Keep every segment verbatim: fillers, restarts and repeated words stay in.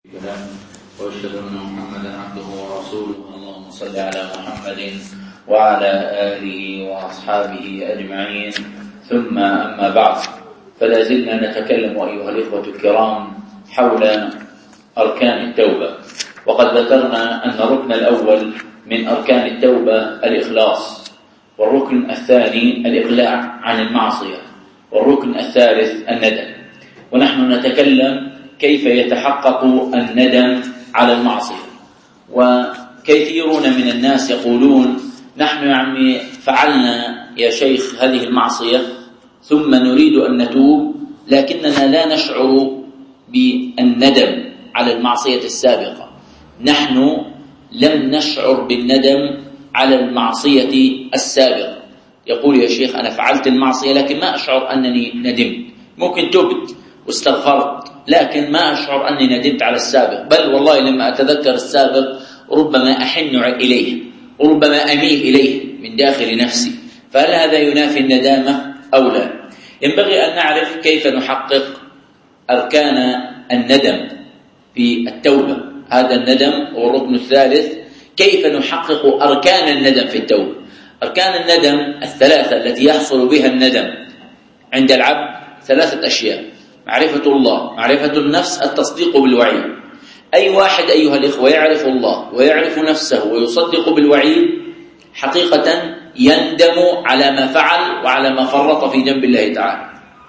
وأشهد أن محمدا عبده ورسوله. اللهم صل على محمد وعلى آله وأصحابه أجمعين، ثم أما بعد، فلا زلنا نتكلم أيها الإخوة الكرام حول أركان التوبة، وقد ذكرنا أن الركن الأول من أركان التوبة الإخلاص، والركن الثاني الإقلاع عن المعصية، والركن الثالث الندم. ونحن نتكلم كيف يتحقق الندم على المعصية. وكثيرون من الناس يقولون: نحن يا عمي فعلنا يا شيخ هذه المعصية ثم نريد أن نتوب، لكننا لا نشعر بالندم على المعصية السابقة، نحن لم نشعر بالندم على المعصية السابقة. يقول: يا شيخ أنا فعلت المعصية لكن ما أشعر أنني ندمت، ممكن تبت واستغفرت لكن ما أشعر أني ندمت على السابق، بل والله لما أتذكر السابق ربما أحن إليه وربما أميل إليه من داخل نفسي. فهل هذا ينافي الندامة أو لا؟ ينبغي أن نعرف كيف نحقق أركان الندم في التوبة. هذا الندم هو الركن الثالث. كيف نحقق أركان الندم في التوبة؟ أركان الندم الثلاثة التي يحصل بها الندم عند العبد ثلاثة أشياء: معرفة الله، معرفة النفس، التصديق بالوعيد. أي واحد أيها الإخوة يعرف الله ويعرف نفسه ويصدق بالوعيد حقيقة يندم على ما فعل وعلى ما فرط في جنب الله تعالى.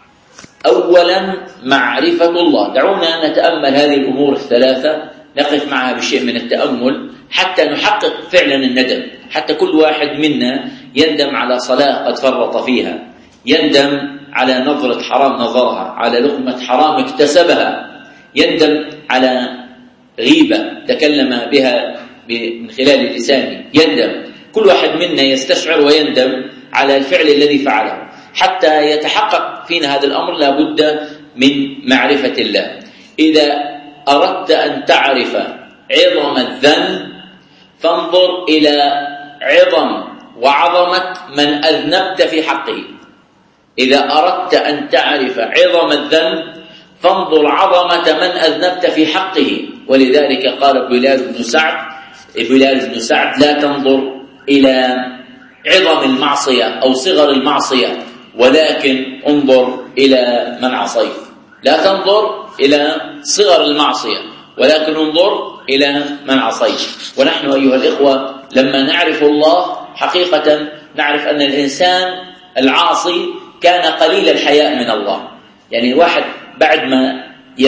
أولا معرفة الله. دعونا نتأمل هذه الأمور الثلاثة، نقف معها بشيء من التأمل حتى نحقق فعلا الندم. حتى كل واحد منا يندم على صلاة قد فرط فيها، يندم على نظرة حرام نظرها، على لقمة حرام اكتسبها، يندم على غيبة تكلم بها من خلال لسانه، يندم. كل واحد منا يستشعر ويندم على الفعل الذي فعله. حتى يتحقق فينا هذا الأمر لابد من معرفة الله. إذا أردت أن تعرف عظم الذنب فانظر إلى عظم وعظمة من أذنبت في حقه. إذا أردت أن تعرف عظم الذنب فانظر عظمة من أذنبت في حقه. ولذلك قال بلال بن سعد بلال بن سعد: لا تنظر إلى عظم المعصية أو صغر المعصية، ولكن انظر إلى من عصيت. لا تنظر إلى صغر المعصية ولكن انظر إلى من عصيت. ونحن أيها الإخوة لما نعرف الله حقيقة نعرف أن الإنسان العاصي كان قليل الحياء من الله. يعني الواحد بعد ما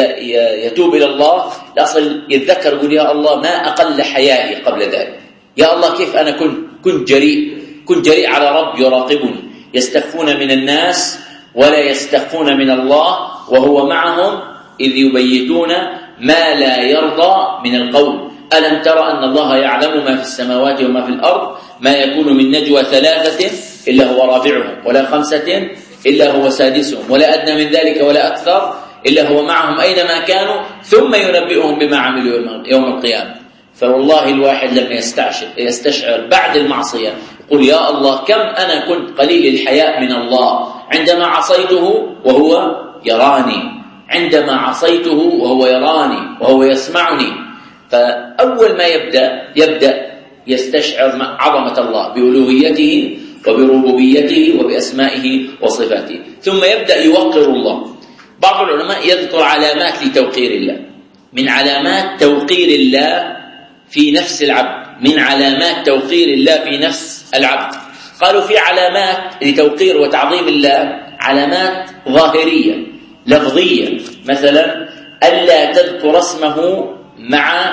يتوب إلى الله يصل يتذكر يقول: يا الله ما أقل حيائي قبل ذلك، يا الله كيف أنا كنت كنت جريء كنت جريء على رب يراقبني. يستخفون من الناس ولا يستخفون من الله وهو معهم إذ يبيتون ما لا يرضى من القول. ألم ترى أن الله يعلم ما في السماوات وما في الأرض؟ ما يكون من نجوى ثلاثة إلا هو رابعهم، ولا خمسة إلا هو سادسهم، ولا أدنى من ذلك ولا أكثر إلا هو معهم أينما كانوا ثم ينبئهم بما عملوا يوم القيامة. فوالله الواحد لما يستشعر, يستشعر بعد المعصية يقول: يا الله كم أنا كنت قليل الحياء من الله عندما عصيته وهو يراني، عندما عصيته وهو يراني وهو يسمعني. فأول ما يبدأ يبدأ يستشعر عظمة الله بألوهيته وبربوبيته وبأسمائه وصفاته، ثم يبدأ يوقر الله. بعض العلماء يذكر علامات لتوقير الله. من علامات توقير الله في نفس العبد من علامات توقير الله في نفس العبد قالوا في علامات لتوقير وتعظيم الله، علامات ظاهرية لفظية، مثلا ألا تذكر اسمه مع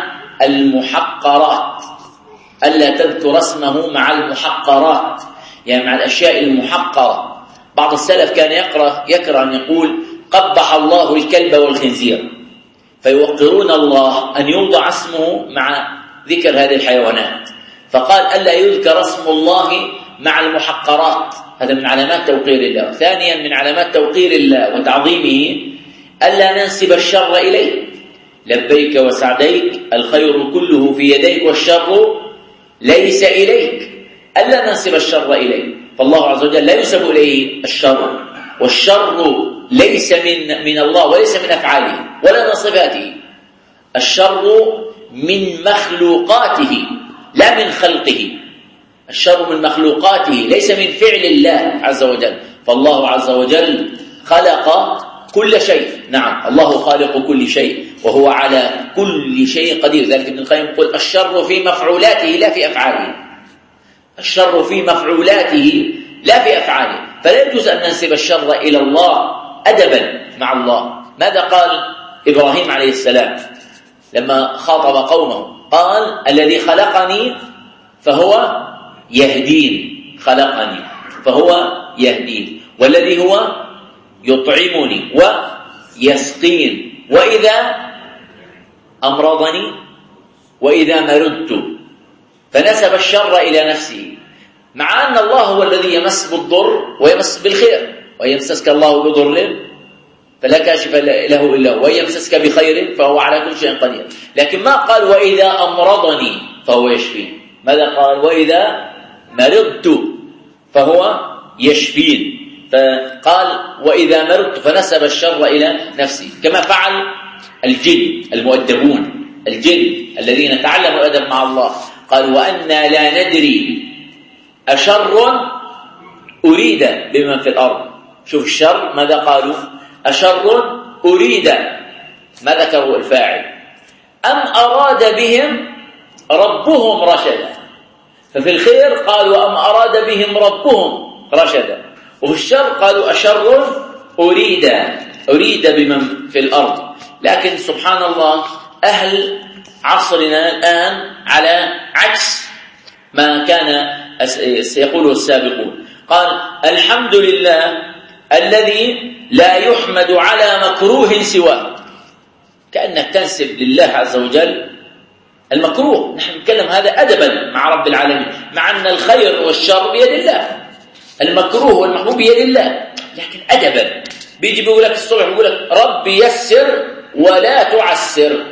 المحقرات، ألا تذكر اسمه مع المحقرات، يعني مع الأشياء المحقرة. بعض السلف كان يقرأ يكره أن يقول: قبح الله الكلب والخنزير، فيوقرون الله أن يوضع اسمه مع ذكر هذه الحيوانات. فقال: ألا يذكر اسم الله مع المحقرات، هذا من علامات توقير الله. ثانيا من علامات توقير الله وتعظيمه ألا ننسب الشر إليه. لبيك وسعديك، الخير كله في يديك والشر ليس إليك. ألا ننسب الشر إليه، فالله عز وجل لا ينسب إليه الشر، والشر ليس من من الله وليس من أفعاله ولا من صفاته. الشر من مخلوقاته لا من خلقه. الشر من مخلوقاته ليس من فعل الله عز وجل. فالله عز وجل خلق كل شيء. نعم، الله خالق كل شيء وهو على كل شيء قدير. ذلك ابن القيم يقول الشر في مفعولاته لا في أفعاله. الشر في مفعولاته لا في أفعاله. فلا يجوز أن ننسب الشر إلى الله أدبا مع الله. ماذا قال إبراهيم عليه السلام لما خاطب قومه؟ قال الذي خلقني فهو يهدين. خلقني فهو يهدين، والذي هو يطعمني ويسقين، وإذا أمرضني وإذا مرضت. فنسب الشر إلى نفسه، مع أن الله هو الذي يمس بالضر ويمس بالخير. ويمسسك الله بضر فلا كاشف له إلا هو، ويمسسك بخير فهو على كل شيء قدير. لكن ما قال وإذا أمرضني فهو يشفين. ماذا قال؟ وإذا مرضت فهو يشفين. فقال وإذا مرضت، فنسب الشر إلى نفسه، كما فعل الجن المؤدبون، الجن الذين تعلموا الأدب مع الله. قال وأنا لا ندري أشر أريد بمن في الأرض. شوف الشر ماذا قالوا؟ أشر أريد، ما ذكروا الفاعل، أم أراد بهم ربهم رشدا. ففي الخير قالوا أم أراد بهم ربهم رشدا، وفي الشر قالوا أشر أريد أريد بمن في الأرض. لكن سبحان الله أهل عصرنا الآن على عكس ما كان سيقوله السابقون. قال الحمد لله الذي لا يحمد على مكروه سواه. كأنك تنسب لله عز وجل المكروه. نحن نتكلم هذا أدبا مع رب العالمين، مع أن الخير والشر بيد الله، المكروه والمحبوب بيد الله، لكن أدبا. بيجي بيقول لك الصبح بيقول لك رب يسر ولا تعسر،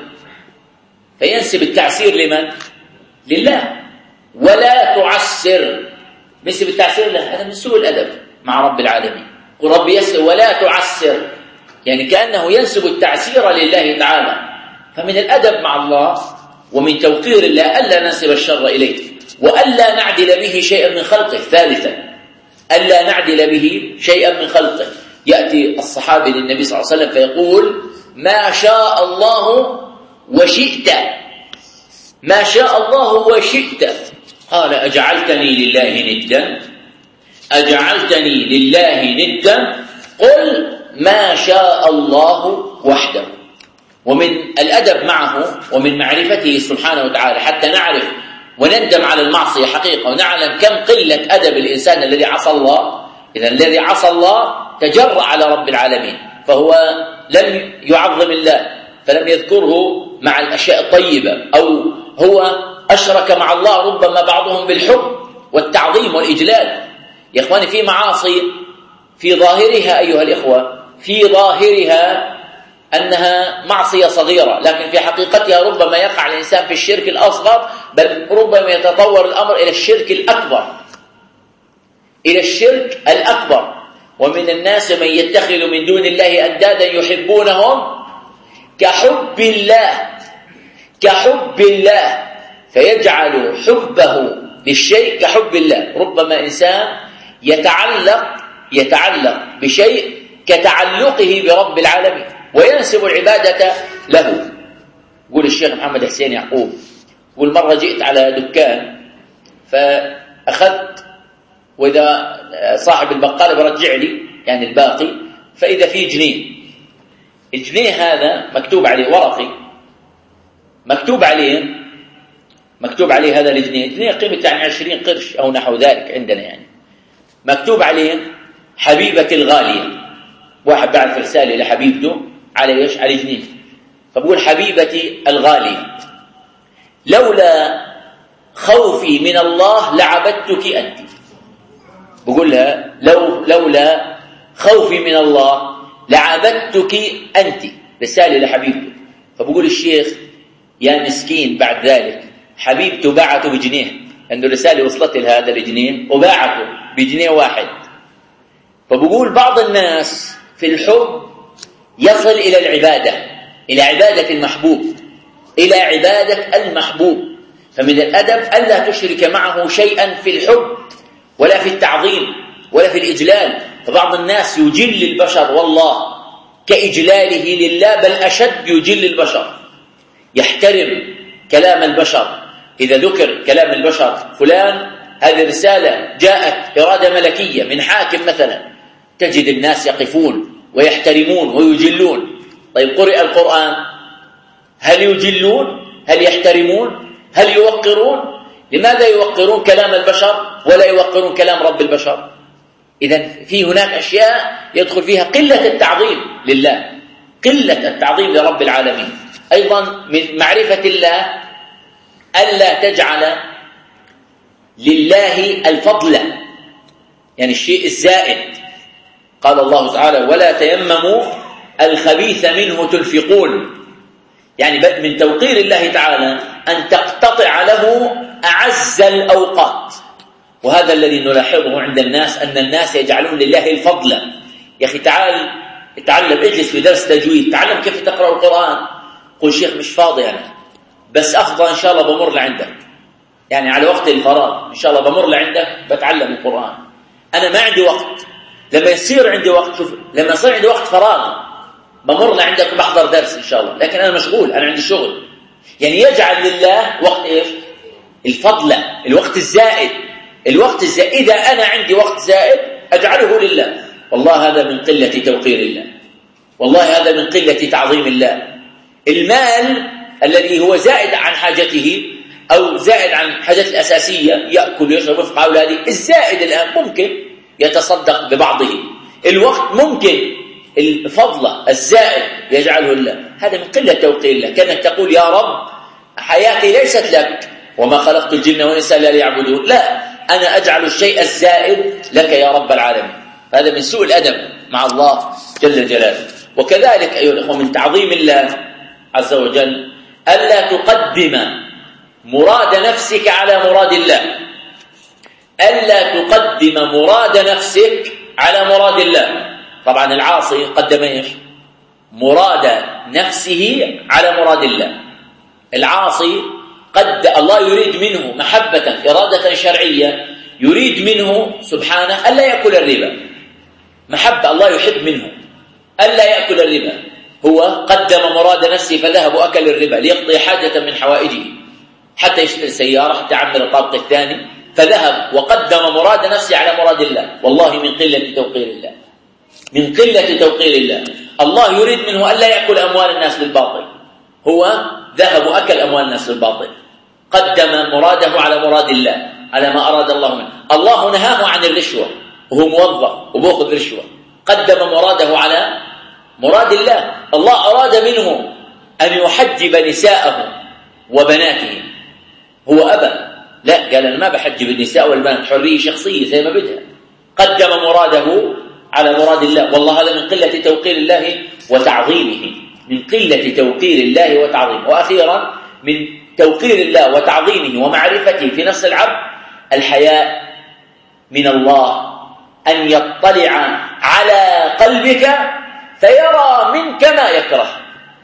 فينسب التعسير لمن؟ لله. ولا تعسر، بينسب التعسير له، هذا من سوء الأدب مع رب العالمين. قل رب يسر ولا تعسر، يعني كأنه ينسب التعسير لله تعالى. فمن الأدب مع الله ومن توقير الله ألا ننسب الشر إليه، وألا نعدل به شيئا من خلقه. ثالثا ألا نعدل به شيئا من خلقه. يأتي الصحابي للنبي صلى الله عليه وسلم فيقول ما شاء الله وشئت، ما شاء الله وشئت. قال أجعلتني لله ندا، أجعلتني لله ندا، قل ما شاء الله وحده. ومن الأدب معه ومن معرفته سبحانه وتعالى حتى نعرف وندم على المعصية حقيقة، ونعلم كم قلة أدب الإنسان الذي عصى الله. إذن الذي عصى الله تجرأ على رب العالمين، فهو لم يعظم الله، فلم يذكره مع الأشياء الطيبة، أو هو أشرك مع الله ربما بعضهم بالحب والتعظيم والإجلال. يا إخواني في معاصي في ظاهرها أيها الإخوة، في ظاهرها أنها معصية صغيرة، لكن في حقيقتها ربما يقع الإنسان في الشرك الأصغر، بل ربما يتطور الأمر إلى الشرك الأكبر، إلى الشرك الأكبر. ومن الناس من يتخذ من دون الله أندادا يحبونهم كحب الله، كحب الله، فيجعل حبه للشيء كحب الله. ربما إنسان يتعلق يتعلق بشيء كتعلقه برب العالمين وينسب العبادة له. يقول الشيخ محمد حسين يعقوب، يقول مرة جئت على دكان فأخذت، وإذا صاحب البقالة برجع لي يعني الباقي، فإذا في جنيه، الجنيه هذا مكتوب عليه ورقي، مكتوب عليه مكتوب عليه هذا الجنيه، الجنيه قيمة يعني عشرين قرش أو نحو ذلك عندنا، يعني مكتوب عليه حبيبتي الغالية. واحد بعث رسالة لحبيبته على ايش؟ على جنيه، فبقول حبيبتي الغالية لولا خوفي من الله لعبدتك أنت. بقول لها لو لولا خوفي من الله لعبدتك أنت، رسالة لحبيبته. فبقول الشيخ يا مسكين، بعد ذلك حبيبته باعته بجنيه، عنده رسالة وصلت لهذا الجنيه وباعته بجنيه واحد. فبقول بعض الناس في الحب يصل إلى العبادة، إلى عبادة المحبوب، إلى عبادة المحبوب. فمن الأدب ألا تشرك معه شيئا في الحب ولا في التعظيم ولا في الإجلال. فبعض الناس يجل البشر والله كإجلاله لله، بل أشد يجل البشر، يحترم كلام البشر. إذا ذكر كلام البشر فلان هذه رسالة جاءت إرادة ملكية من حاكم مثلا، تجد الناس يقفون ويحترمون ويجلون. طيب قرئ القرآن، هل يجلون؟ هل يحترمون؟ هل يوقرون؟ لماذا يوقرون كلام البشر ولا يوقرون كلام رب البشر؟ إذن في هناك أشياء يدخل فيها قلة التعظيم لله، قلة التعظيم لرب العالمين. أيضا من معرفة الله ألا تجعل لله الفضل، يعني الشيء الزائد. قال الله تعالى: ولا تيمموا الخبيث منه تنفقون. يعني من توقير الله تعالى أن تقتطع له أعز الأوقات. وهذا الذي نلاحظه عند الناس، أن الناس يجعلون لله الفضل. يا أخي تعال اتعلم، اجلس في درس تجويد، تعلم كيف تقرأ القرآن. قل شيخ مش فاضي أنا، بس أفضل إن شاء الله بمر لعندك، يعني على وقت الفراغ إن شاء الله بمر لعندك بتعلم القرآن. أنا ما عندي وقت. لما يصير عندي وقت، شوف لما يصير عندي وقت فراغ بمر لعندك وبحضر درس إن شاء الله، لكن أنا مشغول، أنا عندي شغل. يعني يجعل لله وقت إيش؟ الفضل، الوقت الزائد. الوقت الزائد إذا أنا عندي وقت زائد أجعله لله. والله هذا من قلة توقير الله، والله هذا من قلة تعظيم الله. المال الذي هو زائد عن حاجته أو زائد عن حاجته الأساسية، يأكل ويشرب وفق أولاده، الزائد الآن ممكن يتصدق ببعضه. الوقت ممكن الفضل الزائد يجعله لله. هذا من قلة توقير الله، كأنك تقول يا رب حياتي ليست لك، وما خلقت الجن والإنس إلا ليعبدون. لا، أنا أجعل الشيء الزائد لك يا رب العالمين. هذا من سوء الأدب مع الله جل جلاله. وكذلك أيها الأخوة من تعظيم الله عز وجل ألا تقدم مراد نفسك على مراد الله. ألا تقدم مراد نفسك على مراد الله. طبعا العاصي قدم ايش؟ مراد نفسه على مراد الله. العاصي قد الله يريد منه محبة إرادة شرعية، يريد منه سبحانه ألا يأكل الربا، محبة الله يحب منه ألا يأكل الربا. هو قدم مراد نفسه فذهب وأكل الربا ليقضي حاجة من حوائجه، حتى يشتري سيارة، حتى يعمل الطابق الثاني، فذهب وقدم مراد نفسه على مراد الله. والله من قلة توقير الله، من قلة توقير الله. الله يريد منه ألا يأكل أموال الناس بالباطل، هو ذهب وأكل أموال الناس بالباطل، قدم مراده على مراد الله، على ما أراد الله منه. الله نهاه عن الرشوة وهو موظف وبأخذ رشوة، قدم مراده على مراد الله. الله أراد منه أن يحجب نساءه وبناته، هو أبى، لا، قال أنا ما بحجب النساء والبنات، حرية شخصية زي ما بدها، قدم مراده على مراد الله. والله هذا من قلة توقير الله وتعظيمه، من قلة توقير الله وتعظيمه. وأخيرا من توقير الله وتعظيمه ومعرفته في نفس العبد الحياء من الله، أن يطلع على قلبك فيرى منك ما يكره،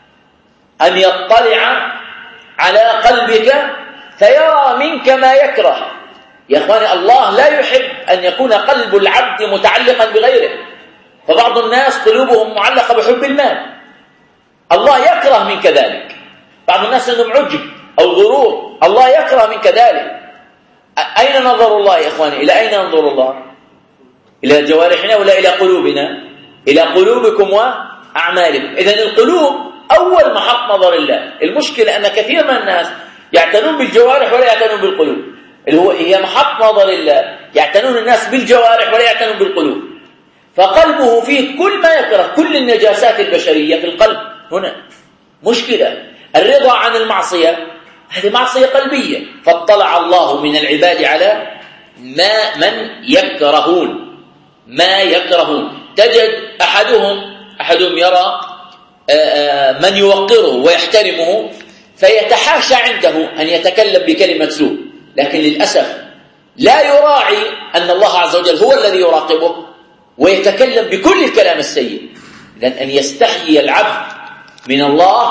أن يطلع على قلبك فيرى منك ما يكره. يا أخواني الله لا يحب أن يكون قلب العبد متعلقا بغيره، فبعض الناس قلوبهم معلقة بحب المال، الله يكره منك ذلك. بعض الناس عندهم عجب أو غرور، الله يكره منك ذلك. أين نظر الله يا إخواني؟ إلى أين ينظر الله؟ إلى جوارحنا ولا إلى قلوبنا؟ إلى قلوبكم وأعمالكم. إذن القلوب أول محط نظر الله. المشكلة أن كثير من الناس يعتنون بالجوارح ولا يعتنون بالقلوب، اللي هو هي محط نظر الله. يعتنون الناس بالجوارح ولا يعتنون بالقلوب، فقلبه فيه كل ما يكره، كل النجاسات البشرية في القلب. هنا مشكلة. الرضا عن المعصية هذه معصية قلبية، فاطلع الله من العباد على ما من يكرهون، ما يكرهون. تجد أحدهم أحدهم يرى من يوقره ويحترمه فيتحاشى عنده أن يتكلم بكلمة سوء، لكن للأسف لا يراعي أن الله عز وجل هو الذي يراقبه ويتكلم بكل الكلام السيء. إذن أن يستحيي العبد من الله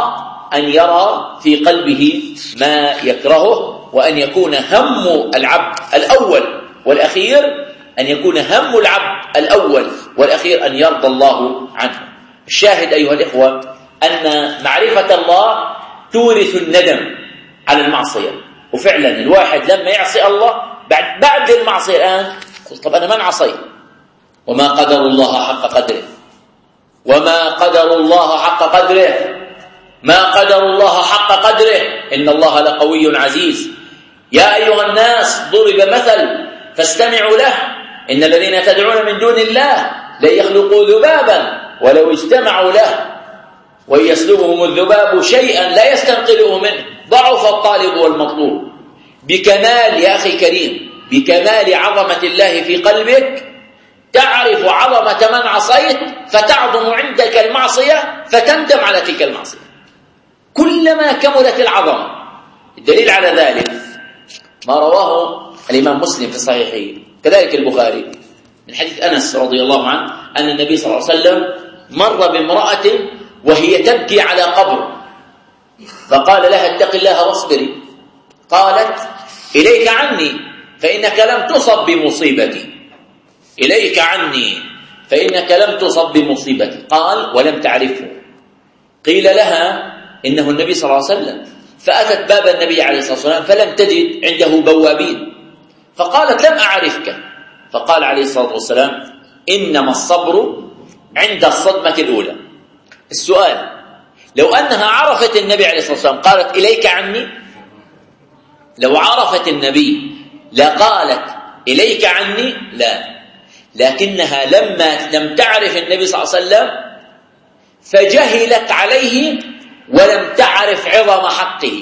أن يرى في قلبه ما يكرهه، وأن يكون هم العبد الأول والأخير أن يكون هم العبد الأول والأخير أن يرضى الله عنه. الشاهد أيها الإخوة أن معرفة الله تورث الندم على المعصية. وفعلا الواحد لما يعصي الله بعد بعد المعصية الآن طب أنا من عصيت وما قدر الله حق قدره، وما قدر الله حق قدره، ما قدر الله حق قدره، إن الله لقوي عزيز. يا أيها الناس ضرب مثل فاستمعوا له، إن الذين تدعون من دون الله لن يخلقوا ذبابا ولو اجتمعوا له، وإن يسلبهم الذباب شيئا لا يستنقذوه منه، ضعف الطالب والمطلوب. بكمال يا أخي كريم، بكمال عظمة الله في قلبك تعرف عظمة من عصيت فتعظم عندك المعصية فتندم على تلك المعصية كلما كملت العظمة. الدليل على ذلك ما رواه الإمام مسلم في صحيحه كذلك البخاري من حديث أنس رضي الله عنه أن النبي صلى الله عليه وسلم مر بامرأة وهي تبكي على قبر، فقال لها اتق الله واصبري، قالت إليك عني فإنك لم تصب بمصيبتي، إليك عني فإنك لم تصب بمصيبتي. قال ولم تعرفه. قيل لها إنه النبي صلى الله عليه وسلم، فأتت باب النبي عليه الصلاة والسلام فلم تجد عنده بوابين، فقالت لم أعرفك، فقال عليه الصلاة والسلام إنما الصبر عند الصدمة الأولى. السؤال لو أنها عرفت النبي عليه الصلاة والسلام قالت إليك عني؟ لو عرفت النبي لقالت إليك عني؟ لا، لكنها لما لم تعرف النبي صلى الله عليه وسلم فجهلت عليه ولم تعرف عظم حقه.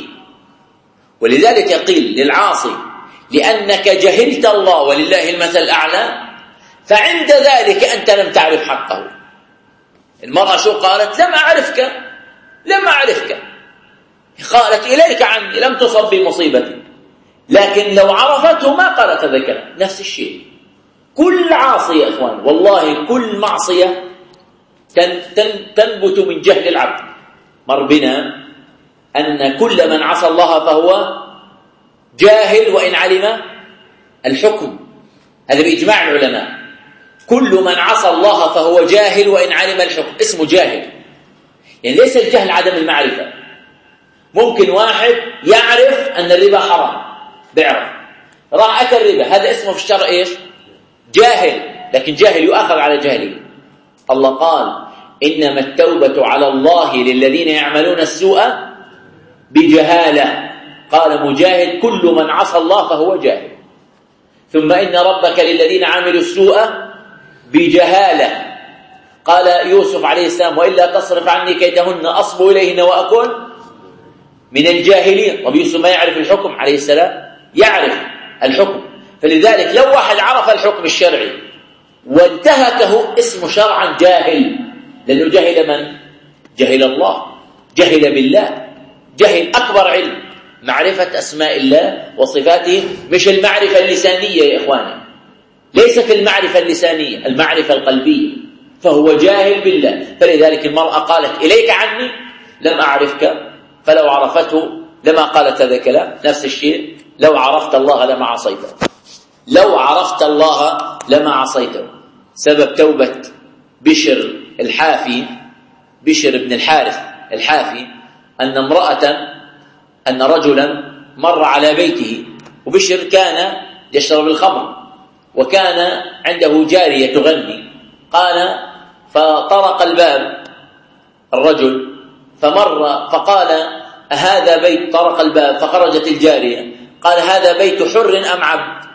ولذلك قيل للعاصي لأنك جهلت الله ولله المثل الأعلى فعند ذلك أنت لم تعرف حقه. المرأة شو قالت؟ لم أعرفك، لم أعرفك، قالت إليك عني لم تصب بمصيبتي، لكن لو عرفته ما قالت هذا الكلام. نفس الشيء كل عاصية يا إخوان، والله كل معصية تن تن تنبت من جهل العبد. مر بنا أن كل من عصى الله فهو جاهل وإن علم الحكم، هذا بإجماع العلماء. كل من عصى الله فهو جاهل وإن علم الحكم، اسمه جاهل. يعني ليس الجهل عدم المعرفة. ممكن واحد يعرف أن الربا حرام، بيعرف راح أكل الربا، هذا اسمه في الشرع إيش؟ جاهل، لكن جاهل يؤخذ على جهله. الله قال إنما التوبة على الله للذين يعملون السوء بجهالة. قال مجاهد كل من عصى الله فهو جاهل. ثم إن ربك للذين عملوا السوء بجهالة. قال يوسف عليه السلام وإلا تصرف عني كيدهن أصب إليهن وأكون من الجاهلين. طب يوسف ما يعرف الحكم عليه السلام؟ يعرف الحكم. فلذلك لو واحد عرف الحكم الشرعي وانتهكه اسمه شرعا جاهل، لأنه جهل من؟ جهل الله، جهل بالله، جهل أكبر علم معرفة أسماء الله وصفاته، مش المعرفة اللسانية يا إخواني، ليست المعرفة اللسانية، المعرفة القلبية، فهو جاهل بالله. فلذلك المرأة قالت إليك عني لم أعرفك، فلو عرفته لما قالت هذا الكلام. نفس الشيء لو عرفت الله لما عصيته، لو عرفت الله لما عصيته. سبب توبة بشر الحافي، بشر بن الحارث الحافي، أن امرأة أن رجلا مر على بيته، وبشر كان يشرب الخمر وكان عنده جارية تغني. قال فطرق الباب الرجل فمر فقال هذا بيت، طرق الباب فخرجت الجارية، قال هذا بيت حر أم عبد؟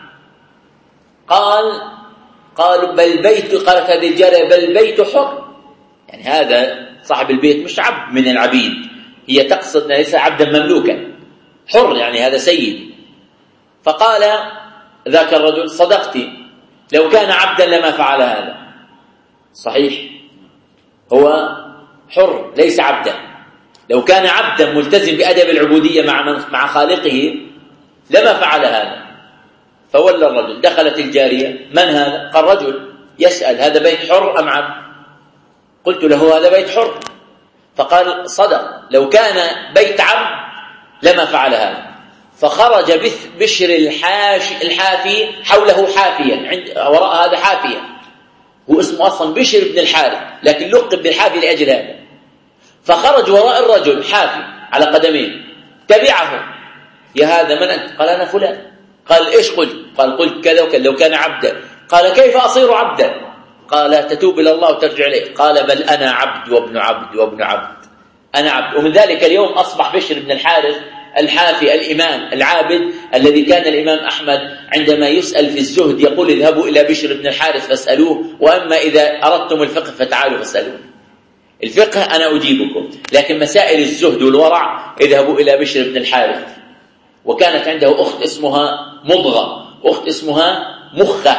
قال قال بل بيت، قالت هذه الجارية بل بيت حر، يعني هذا صاحب البيت مش عبد من العبيد، هي تقصد ليس عبدا مملوكا، حر يعني هذا سيد. فقال ذاك الرجل صدقتي، لو كان عبدا لما فعل هذا. صحيح هو حر ليس عبدا، لو كان عبدا ملتزم بأدب العبودية مع مع خالقه لما فعل هذا. فولى الرجل، دخلت الجارية من هذا؟ قال رجل يسأل هذا بيت حر أم عبد؟ قلت له هذا بيت حر. فقال صدق، لو كان بيت عبد لما فعل هذا. فخرج بشر الحاش الحافي حوله حافيا، عند وراء هذا حافيا، هو اسمه أصلا بشر بن الحارث لكن لقب بالحافي لأجل هذا. فخرج وراء الرجل حافي على قدمين، تبعه: يا هذا من أنت؟ قال: أنا فلان. قال: إيش قلت؟ قال: قلت كذا وكذا، لو كان عبدا. قال: كيف أصير عبدا؟ قال: تتوب إلى الله وترجع إليه. قال: بل أنا عبد وابن عبد وابن عبد، أنا عبد. ومن ذلك اليوم أصبح بشر بن الحارث الحافي الإمام العابد الذي كان الإمام أحمد عندما يسأل في الزهد يقول: اذهبوا إلى بشر بن الحارث فاسألوه، وأما إذا أردتم الفقه فتعالوا فاسألوه. الفقه أنا أجيبكم، لكن مسائل الزهد والورع اذهبوا إلى بشر بن الحارث. وكانت عنده أخت اسمها مضغة، أخت اسمها مخة،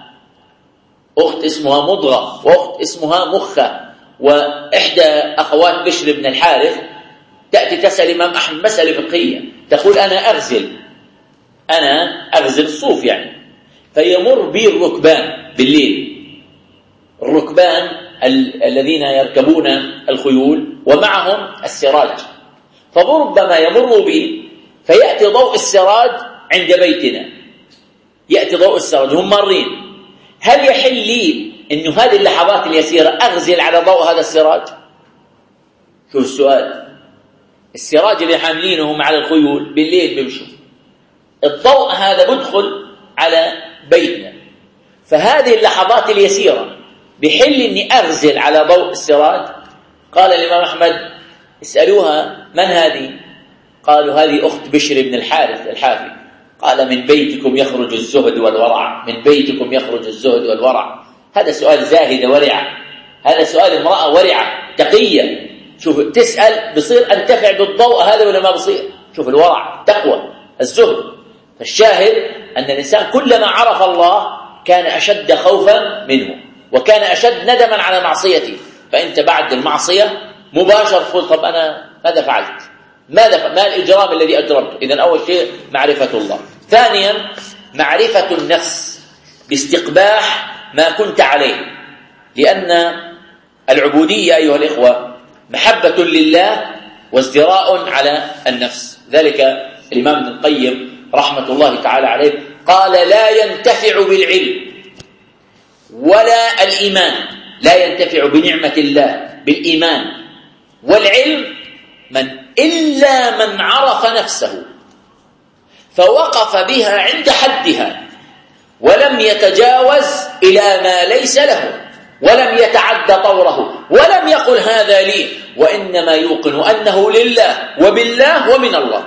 أخت اسمها مضغة وأخت اسمها مخة. وإحدى أخوات بشر بن الحارث تأتي تسأل الإمام أحمد مسألة فقهية، تقول: أنا أغزل أنا أغزل الصوف يعني. فيمر بي الركبان بالليل، الركبان ال- الذين يركبون الخيول ومعهم السراج، فربما يمر بي فيأتي ضوء السراج عند بيتنا، يأتي ضوء السراج هم مارين. هل يحل لي أن هذه اللحظات اليسيرة أغزل على ضوء هذا السراج؟ شو السؤال؟ السراج اللي حاملينهم على الخيول بالليل بيمشوا، الضوء هذا بدخل على بيتنا، فهذه اللحظات اليسيرة بحل أني أغزل على ضوء السراج؟ قال الإمام أحمد: اسألوها من هذه؟ قالوا: هذه أخت بشر بن الحارث الحافي. قال: من بيتكم يخرج الزهد والورع، من بيتكم يخرج الزهد والورع. هذا سؤال زاهدة ورعة، هذا سؤال امرأة ورعة تقية. شوف، تسأل بصير أنتفع بالضوء هذا ولا ما بصير؟ شوف الورع، التقوى، الزهد. فالشاهد أن الإنسان كلما عرف الله كان أشد خوفا منه، وكان أشد ندما على معصيته. فأنت بعد المعصية مباشر تقول: طب أنا ماذا فعلت؟ ماذا ما الإجرام الذي أجرمته؟ إذن أول شيء معرفة الله. ثانيا معرفة النفس باستقباح ما كنت عليه، لأن العبودية أيها الإخوة محبة لله وازدراء على النفس. ذلك الإمام ابن القيم رحمة الله تعالى عليه قال: لا ينتفع بالعلم ولا الإيمان، لا ينتفع بنعمة الله بالإيمان والعلم من إلا من عرف نفسه فوقف بها عند حدها ولم يتجاوز إلى ما ليس له ولم يتعد طوره ولم يقل هذا لي، وإنما يوقن أنه لله وبالله ومن الله،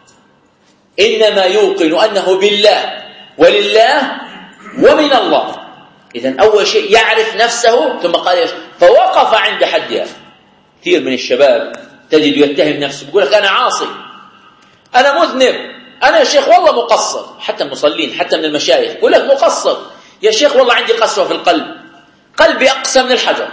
إنما يوقن أنه بالله ولله ومن الله. إذن أول شيء يعرف نفسه، ثم قال فوقف عند حدها. كثير من الشباب تجد يتهم نفسه، يقول لك أنا عاصي، أنا مذنب، أنا يا شيخ والله مقصر. حتى المصلين، حتى من المشايخ يقول لك مقصر، يا شيخ والله عندي قسوة في القلب، قلبي أقسى من الحجر.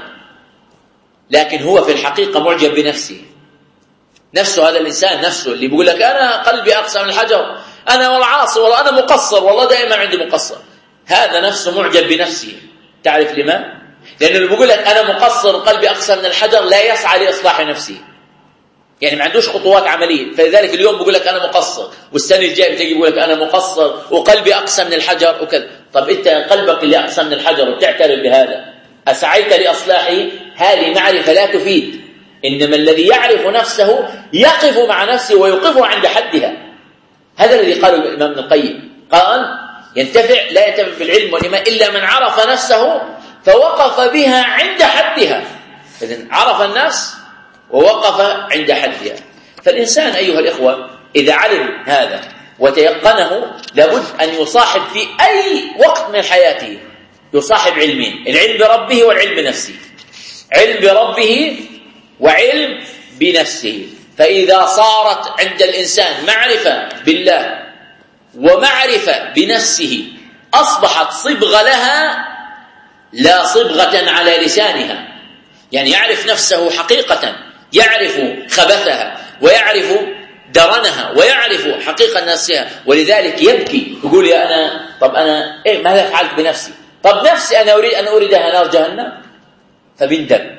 لكن هو في الحقيقة معجب بنفسه، نفسه هذا الإنسان نفسه اللي بيقول لك أنا قلبي أقسى من الحجر، أنا والله عاصي، والله أنا مقصر، والله دائما عندي مقصر. هذا نفسه معجب بنفسه. تعرف لما؟ لأنه اللي بيقول لك أنا مقصر قلبي أقسى من الحجر لا يسعى لإصلاح نفسه، يعني ما عندوش خطوات عملية. فلذلك اليوم بيقول لك أنا مقصر، والسنة الجاية بتجي بيقول لك أنا مقصر وقلبي أقسى من الحجر وكذا. طب أنت قلبك اللي أقسى من الحجر وبتعترف بهذا، أسعيت لإصلاحه؟ هذه معرفة لا تفيد. إنما الذي يعرف نفسه يقف مع نفسه ويوقفه عند حدها. هذا الذي قاله الإمام ابن القيم، قال ينتفع لا ينتفع بالعلم والإيمان إلا من عرف نفسه فوقف بها عند حدها. إذن عرف النفس ووقف عند حدها. فالإنسان أيها الإخوة إذا علم هذا وتيقنه لابد أن يصاحب في أي وقت من حياته، يصاحب علمين: العلم بربه والعلم بنفسه، علم بربه وعلم بنفسه. فإذا صارت عند الإنسان معرفة بالله ومعرفة بنفسه أصبحت صبغة لها لا صبغة على لسانها، يعني يعرف نفسه حقيقة، يعرف خبثها ويعرف درنها ويعرف حقيقة نفسها. ولذلك يبكي يقول يا أنا طب أنا إيه ماذا فعلت بنفسي؟ طب نفسي أنا أريد أن أريدها نار جهنم، فبندم.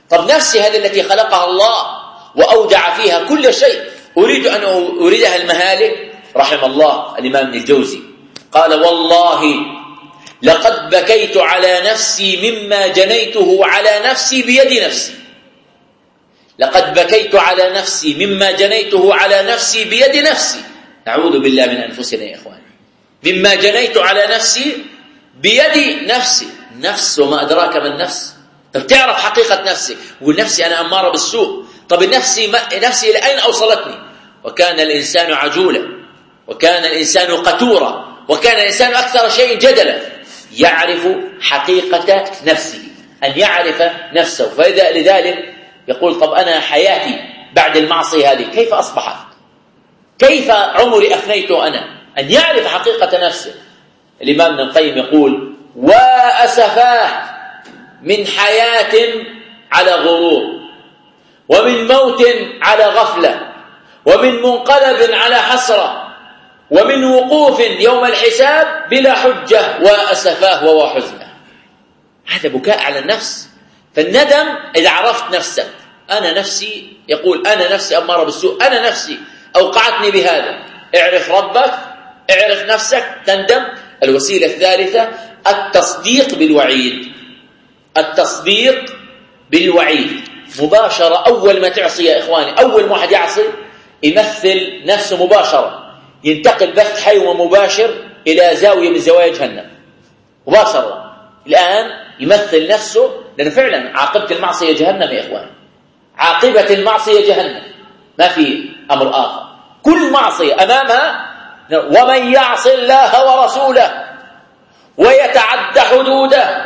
طب نفسي هذه التي خلقها الله وأودع فيها كل شيء أريد أن أريدها المهالك. رحم الله الإمام ابن الجوزي قال: والله لقد بكيت على نفسي مما جنيته على نفسي بيد نفسي. لقد بكيت على نفسي مما جنيته على نفسي بيد نفسي. نعوذ بالله من أنفسنا يا إخوان. مما جنيت على نفسي بيد نفسي. نفس وما أدراك ما النفس. طب تعرف حقيقة نفسك والنفسي أنا أمارة بالسوء. طب النفسي ما نفسي إلى أين أوصلتني؟ وكان الإنسان عجولا، وكان الإنسان قتورا، وكان الإنسان أكثر شيء جدلا. يعرف حقيقة نفسه، أن يعرف نفسه. فإذا لذلك يقول: طب أنا حياتي بعد المعصية هذه كيف أصبحت؟ كيف عمري أفنيته أنا؟ أن يعرف حقيقة نفسه. الإمام ابن القيم يقول: وأسفاه من حياة على غرور، ومن موت على غفلة، ومن منقلب على حسرة، ومن وقوف يوم الحساب بلا حجة، وأسفاه ووحزنه. هذا بكاء على النفس. فالندم إذا عرفت نفسك، أنا نفسي، يقول: أنا نفسي أمارة بالسوء، أنا نفسي أوقعتني بهذا. اعرف ربك، اعرف نفسك، تندم. الوسيلة الثالثة التصديق بالوعيد. التصديق بالوعيد مباشرة. أول ما تعصي يا إخواني، أول ما واحد يعصي يمثل نفسه مباشرة، ينتقل بث حي ومباشر إلى زاوية من زوايا جهنم مباشرة. الآن يمثل نفسه، لأنه فعلا عاقبة المعصية جهنم يا إخوان. عاقبة المعصية جهنم، ما في أمر آخر. كل معصية أمامها: ومن يعص الله ورسوله ويتعد حدوده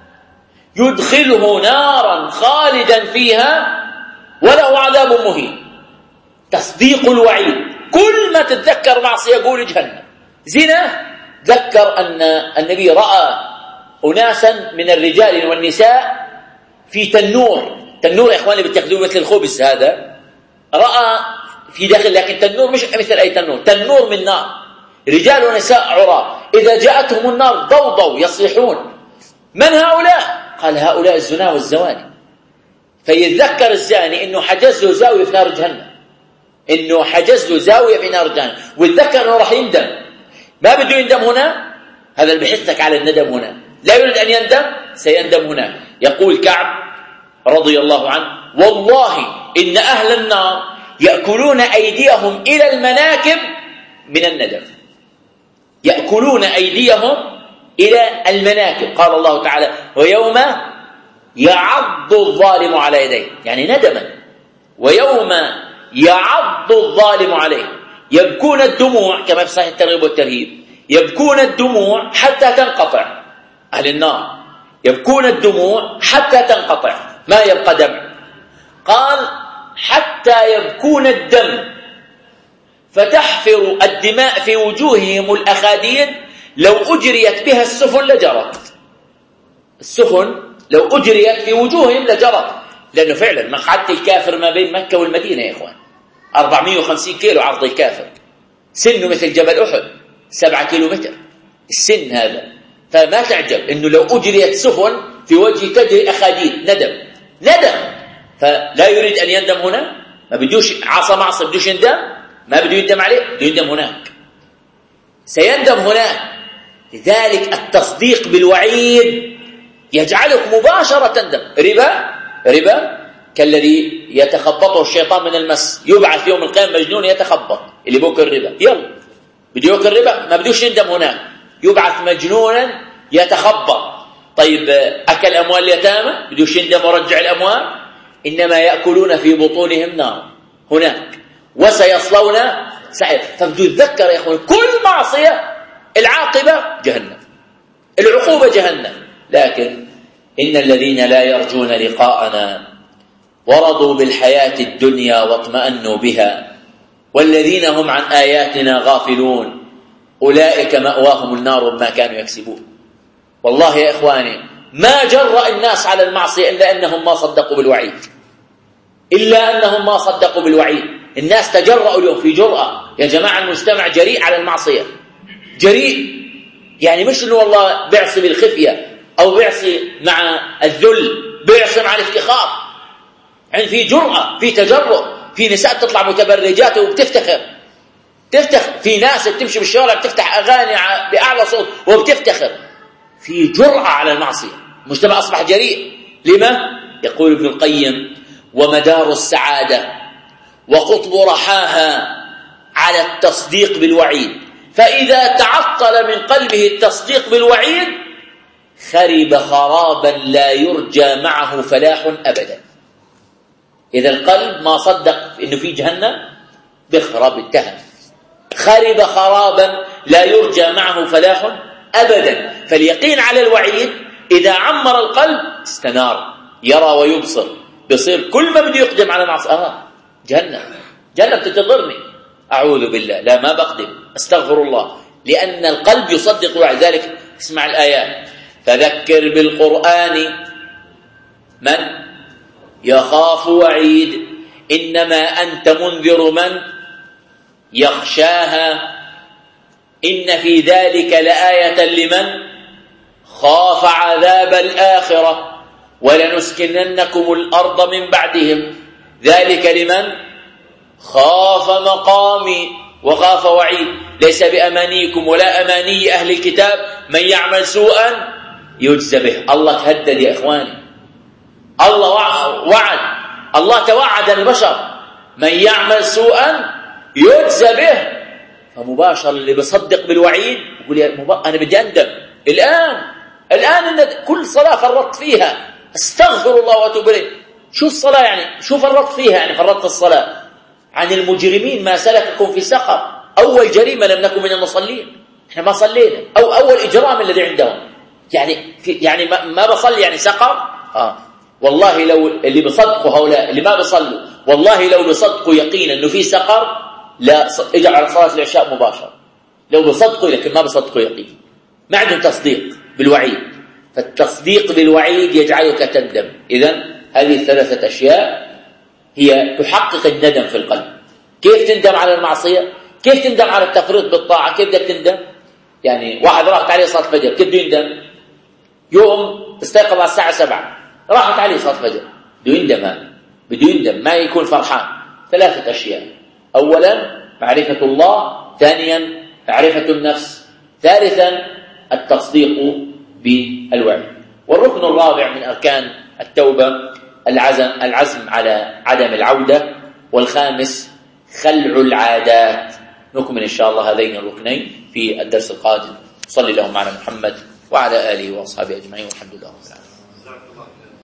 يدخله نارا خالدا فيها وله عذاب مهين. تصديق الوعيد. كل ما تتذكر معصية يقول جهنم. زنا، ذكر أن النبي رأى أناسا من الرجال والنساء في تنور. تنور يا إخواني بتاخذوه مثل الخبز هذا. رأى في داخل، لكن تنور مش مثل أي تنور، تنور من نار، رجال ونساء عراة. إذا جاءتهم النار ضوضوا يصيحون: من هؤلاء؟ قال: هؤلاء الزنا والزواني. فيتذكر الزاني إنه حجز له زاوية في نار جهنم، إنه حجز له زاوية في نار جهنم، ويتذكر إنه راح يندم. ما بده يندم هنا، هذا اللي بيحثك على الندم هنا. لا يريد أن يندم، سيندم هنا. يقول كعب رضي الله عنه: والله إن أهل النار يأكلون أيديهم إلى المناكب من الندم. يأكلون أيديهم إلى المناكب. قال الله تعالى: ويوم يعض الظالم على يديه، يعني ندما. ويوم يعض الظالم عليه يبكون الدموع، كما في صحيح الترغيب والترهيب، يبكون الدموع حتى تنقطع. أهل النار يبكون الدموع حتى تنقطع، ما يبقى دمع. قال: حتى يبكون الدم فتحفر الدماء في وجوههم الأخاديد، لو أجريت بها السفن لجرت. السفن لو أجريت في وجوههم لجرت، لأنه فعلا مقعدة الكافر ما بين مكة والمدينة يا إخوان أربعمائة وخمسين كيلو عرض الكافر، سنه مثل جبل أحد سبعة كيلو متر السن هذا. فما تعجب إنه لو أجريت سفن في وجه تجري أخاديد. ندم ندم. فلا يريد أن يندم هنا، ما بدوش عصى معصى، بدوش يندم، ما بده يندم عليه، بده يندم هناك، سيندم هناك. لذلك التصديق بالوعيد يجعلك مباشرة تندم. ربا ربا كالذي يتخبطه الشيطان من المس، يبعث يوم القيامة مجنون يتخبط، اللي بوك الربا يلا بده يوكل الربا، ما بدوش يندم هناك، يبعث مجنونا يتخبط. طيب أكل أموال اليتامى بدوش يندم ورجع الأموال، إنما يأكلون في بطونهم نار هناك وسيصلون سعير. فبدو يتذكر يا أخوان كل معصية العاقبة جهنم، العقوبة جهنم. لكن إن الذين لا يرجون لقاءنا ورضوا بالحياة الدنيا واطمأنوا بها والذين هم عن آياتنا غافلون أولئك مأواهم النار بما كانوا يكسبون. والله يا إخواني ما جرأ الناس على المعصية إلا أنهم ما صدقوا بالوعيد، إلا أنهم ما صدقوا بالوعيد. الناس تجرأوا اليوم في جرأة يا جماعة. المجتمع جريء على المعصية، جريء، يعني مش إنه والله بيعصي بالخفية أو بيعصي مع الذل، بيعصي مع الافتخار. يعني في جرأة، في تجرؤ، في نساء تطلع متبرجات وبتفتخر، تفتخر، في ناس بتمشي بالشوارع بتفتح أغاني بأعلى صوت وبتفتخر، في جرأة على المعصية. المجتمع أصبح جريء. لما؟ يقول ابن القيم: ومدار السعادة وقطب رحاها على التصديق بالوعيد، فإذا تعطل من قلبه التصديق بالوعيد خرب خرابا لا يرجى معه فلاح أبدا. إذا القلب ما صدق إنه في جهنم بخرب انتهى، خرب خرابا لا يرجى معه فلاح أبدا. فاليقين على الوعيد إذا عمر القلب استنار، يرى ويبصر، بصير كل ما بده يقدم على معصية آه جهنم، جهنم تنتظرني، أعوذ بالله، لا ما بقدم، أستغفر الله، لأن القلب يصدق الوعيد. ذلك اسمع الآيات: فذكر بالقرآن من يخاف وعيد، إنما أنت منذر من يخشاها، إن في ذلك لآية لمن خاف عذاب الآخرة، ولنسكننكم الأرض من بعدهم، ذلك لمن خاف مقامي وخاف وعيد. ليس بأمانيكم ولا أماني أهل الكتاب، من يعمل سوءا يجزى به. الله تهدد يا إخواني، الله وعد، الله توعد البشر: من يعمل سوءا يجزى به. فمباشر اللي بيصدق بالوعيد يقول: يا مب... أنا بدي أندم الآن، الآن إن كل صلاة فرطت فيها استغفر الله وأتوب إليه. شو الصلاة يعني؟ شو فرطت فيها يعني؟ فرطت الصلاة. عن المجرمين ما سلككم في سقر، أول جريمة لم نكن من المصلين، إحنا ما صلينا، أو أول إجرام الذي عندهم يعني في يعني ما, ما بصلي يعني سقر. آه والله لو اللي بصدقوا هؤلاء اللي ما بصلوا، والله لو بصدقوا يقينا إنه في سقر لا اجعل على صلاة العشاء مباشرة، لو بصدقوا، لكن ما بصدقوا يقين، ما عندهم تصديق بالوعيد. فالتصديق بالوعيد يجعلك تندم. إذن هذه الثلاثة أشياء هي تحقق الندم في القلب. كيف تندم على المعصية؟ كيف تندم على التفريط بالطاعة؟ كيف بدك تندم؟ يعني واحد راحت عليه صلاة فجر، كيف بده يندم؟ يوم استيقظ على الساعة سبعة راحت عليه صلاة فجر، بده يندم، بده يندم، ما يكون فرحان. ثلاثة أشياء: أولا معرفة الله، ثانيا معرفة النفس، ثالثا التصديق بالوعي. والركن الرابع من أركان التوبة العزم العزم على عدم العودة، والخامس خلع العادات. نكمل إن شاء الله هذين الركنين في الدرس القادم. صلى الله على محمد وعلى آله وأصحابه أجمعين، والحمد لله رب العالمين.